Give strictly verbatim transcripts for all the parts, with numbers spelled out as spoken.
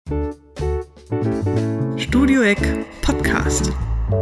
Studio Eck Podcast.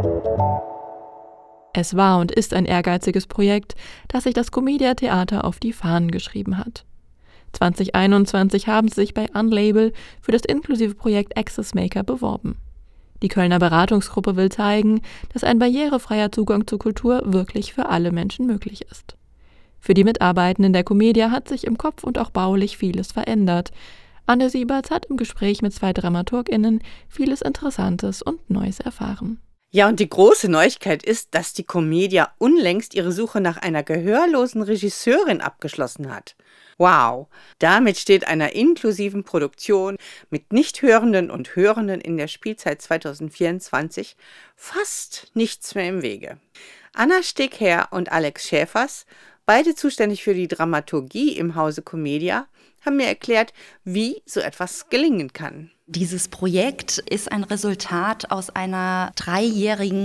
Es war und ist ein ehrgeiziges Projekt, das sich das Comedia Theater auf die Fahnen geschrieben hat. zwanzig einundzwanzig haben sie sich bei Unlabel für das inklusive Projekt Access Maker beworben. Die Kölner Beratungsgruppe will zeigen, dass ein barrierefreier Zugang zur Kultur wirklich für alle Menschen möglich ist. Für die Mitarbeitenden der Comedia hat sich im Kopf und auch baulich vieles verändert. Anne Sieberts hat im Gespräch mit zwei DramaturgInnen vieles Interessantes und Neues erfahren. Ja, und die große Neuigkeit ist, dass die Comedia unlängst ihre Suche nach einer gehörlosen Regisseurin abgeschlossen hat. Wow, damit steht einer inklusiven Produktion mit Nichthörenden und Hörenden in der Spielzeit zwanzig vierundzwanzig fast nichts mehr im Wege. Anna Stegherr und Alex Schäfers, beide zuständig für die Dramaturgie im Hause Comedia, haben mir erklärt, wie so etwas gelingen kann. Dieses Projekt ist ein Resultat aus einer dreijährigen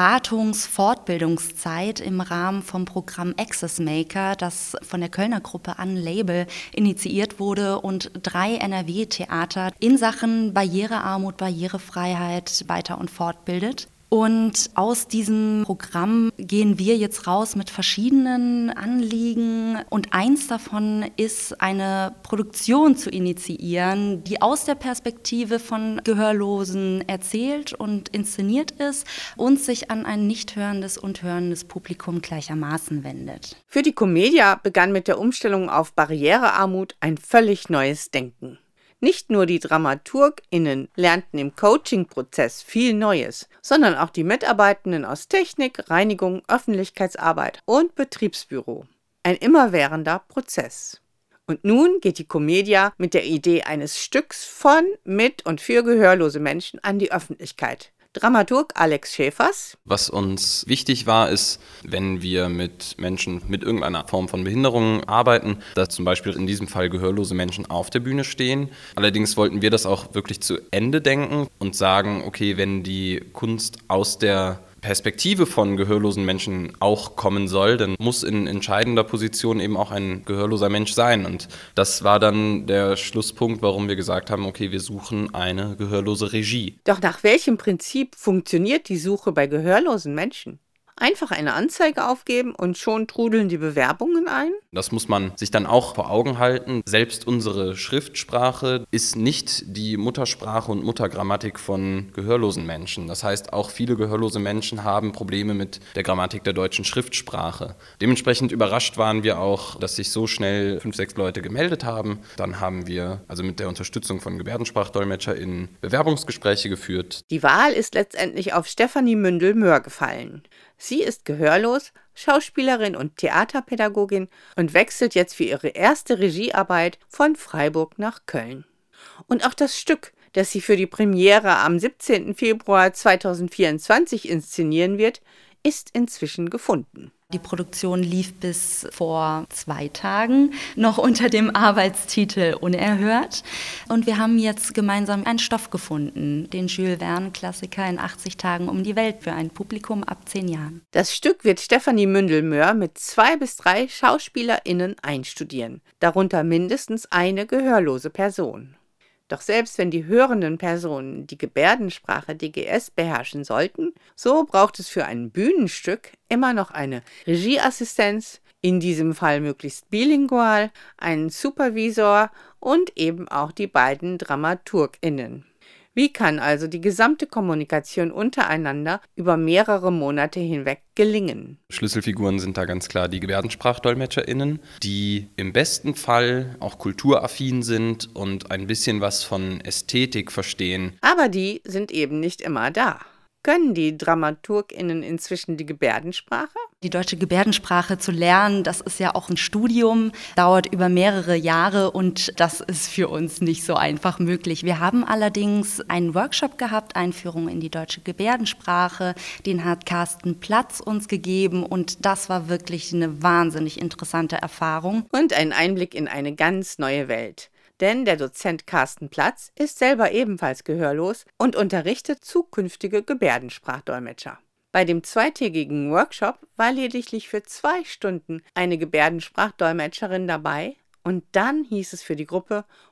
Beratungs-Fortbildungszeit im Rahmen vom Programm Access Maker, das von der Kölner Gruppe Unlabel initiiert wurde und drei N R W-Theater in Sachen Barrierearmut, Barrierefreiheit weiter- und fortbildet. Und aus diesem Programm gehen wir jetzt raus mit verschiedenen Anliegen. Und eins davon ist, eine Produktion zu initiieren, die aus der Perspektive von Gehörlosen erzählt und inszeniert ist und sich an ein nicht hörendes und hörendes Publikum gleichermaßen wendet. Für die Comedia begann mit der Umstellung auf Barrierearmut ein völlig neues Denken. Nicht nur die DramaturgInnen lernten im Coaching-Prozess viel Neues, sondern auch die Mitarbeitenden aus Technik, Reinigung, Öffentlichkeitsarbeit und Betriebsbüro. Ein immerwährender Prozess. Und nun geht die Comedia mit der Idee eines Stücks von, mit und für gehörlose Menschen an die Öffentlichkeit. Dramaturg Alex Schäfers. Was uns wichtig war, ist, wenn wir mit Menschen mit irgendeiner Form von Behinderung arbeiten, dass zum Beispiel in diesem Fall gehörlose Menschen auf der Bühne stehen. Allerdings wollten wir das auch wirklich zu Ende denken und sagen, okay, wenn die Kunst aus der Perspektive von gehörlosen Menschen auch kommen soll, dann muss in entscheidender Position eben auch ein gehörloser Mensch sein. Und das war dann der Schlusspunkt, warum wir gesagt haben, okay, wir suchen eine gehörlose Regie. Doch nach welchem Prinzip funktioniert die Suche bei gehörlosen Menschen? Einfach eine Anzeige aufgeben und schon trudeln die Bewerbungen ein? Das muss man sich dann auch vor Augen halten. Selbst unsere Schriftsprache ist nicht die Muttersprache und Muttergrammatik von gehörlosen Menschen. Das heißt, auch viele gehörlose Menschen haben Probleme mit der Grammatik der deutschen Schriftsprache. Dementsprechend überrascht waren wir auch, dass sich so schnell fünf, sechs Leute gemeldet haben. Dann haben wir also mit der Unterstützung von GebärdensprachdolmetscherInnen Bewerbungsgespräche geführt. Die Wahl ist letztendlich auf Stefanie Mündel-Möhr gefallen. Sie ist gehörlos, Schauspielerin und Theaterpädagogin und wechselt jetzt für ihre erste Regiearbeit von Freiburg nach Köln. Und auch das Stück, das sie für die Premiere am siebzehnten Februar zwanzig vierundzwanzig inszenieren wird, ist inzwischen gefunden. Die Produktion lief bis vor zwei Tagen noch unter dem Arbeitstitel Unerhört. Und wir haben jetzt gemeinsam einen Stoff gefunden, den Jules Verne-Klassiker in achtzig Tagen um die Welt für ein Publikum ab zehn Jahren. Das Stück wird Stefanie Mündel-Möhr mit zwei bis drei SchauspielerInnen einstudieren, darunter mindestens eine gehörlose Person. Doch selbst wenn die hörenden Personen die Gebärdensprache D G S beherrschen sollten, so braucht es für ein Bühnenstück immer noch eine Regieassistenz, in diesem Fall möglichst bilingual, einen Supervisor und eben auch die beiden DramaturgInnen. Wie kann also die gesamte Kommunikation untereinander über mehrere Monate hinweg gelingen? Schlüsselfiguren sind da ganz klar die GebärdensprachdolmetscherInnen, die im besten Fall auch kulturaffin sind und ein bisschen was von Ästhetik verstehen. Aber die sind eben nicht immer da. Können die DramaturgInnen inzwischen die Gebärdensprache? Die deutsche Gebärdensprache zu lernen, das ist ja auch ein Studium, dauert über mehrere Jahre und das ist für uns nicht so einfach möglich. Wir haben allerdings einen Workshop gehabt, Einführung in die deutsche Gebärdensprache, den hat Carsten Platz uns gegeben und das war wirklich eine wahnsinnig interessante Erfahrung. Und ein Einblick in eine ganz neue Welt. Denn der Dozent Carsten Platz ist selber ebenfalls gehörlos und unterrichtet zukünftige Gebärdensprachdolmetscher. Bei dem zweitägigen Workshop war lediglich für zwei Stunden eine Gebärdensprachdolmetscherin dabei und dann hieß es für die Gruppe,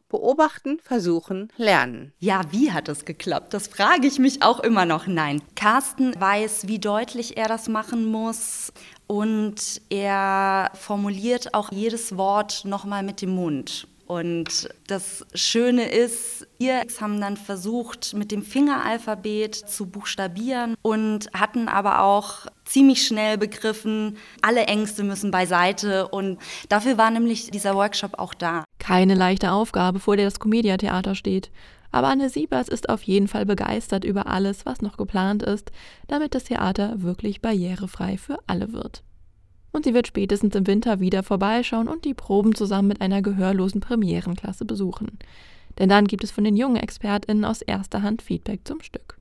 Beobachten, versuchen, lernen. Ja, wie hat es geklappt? Das frage ich mich auch immer noch. Nein. Carsten weiß, wie deutlich er das machen muss und er formuliert auch jedes Wort nochmal mit dem Mund. Und das Schöne ist, wir haben dann versucht, mit dem Fingeralphabet zu buchstabieren und hatten aber auch ziemlich schnell begriffen, alle Ängste müssen beiseite und dafür war nämlich dieser Workshop auch da. Keine leichte Aufgabe, vor der das Commedia-Theater steht. Aber Anne Siebers ist auf jeden Fall begeistert über alles, was noch geplant ist, damit das Theater wirklich barrierefrei für alle wird. Und sie wird spätestens im Winter wieder vorbeischauen und die Proben zusammen mit einer gehörlosen Premierenklasse besuchen. Denn dann gibt es von den jungen ExpertInnen aus erster Hand Feedback zum Stück.